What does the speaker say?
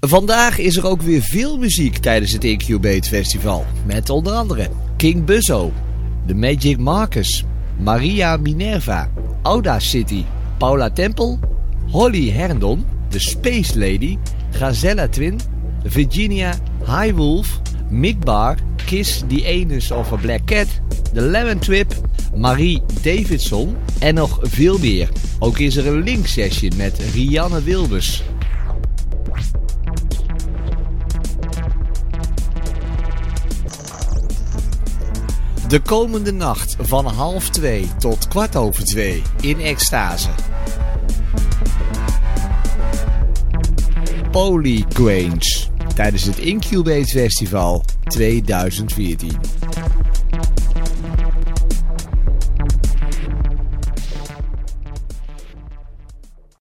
Vandaag is er ook weer veel muziek tijdens het Incubate Festival. Met onder andere King Buzzo, The Magic Marcus, Maria Minerva, Audacity, Paula Temple, Holly Herndon, The Space Lady, Gazella Twin, Virginia High Wolf, Mick Barr, Kiss the Anus of a Black Cat, The Lemon Trip, Marie Davidson en nog veel meer. Ook is er een link session met Rianne Wilbers. De komende nacht van 1:30 tot 2:15 in extase. Polyquanes tijdens het Incubate Festival 2014.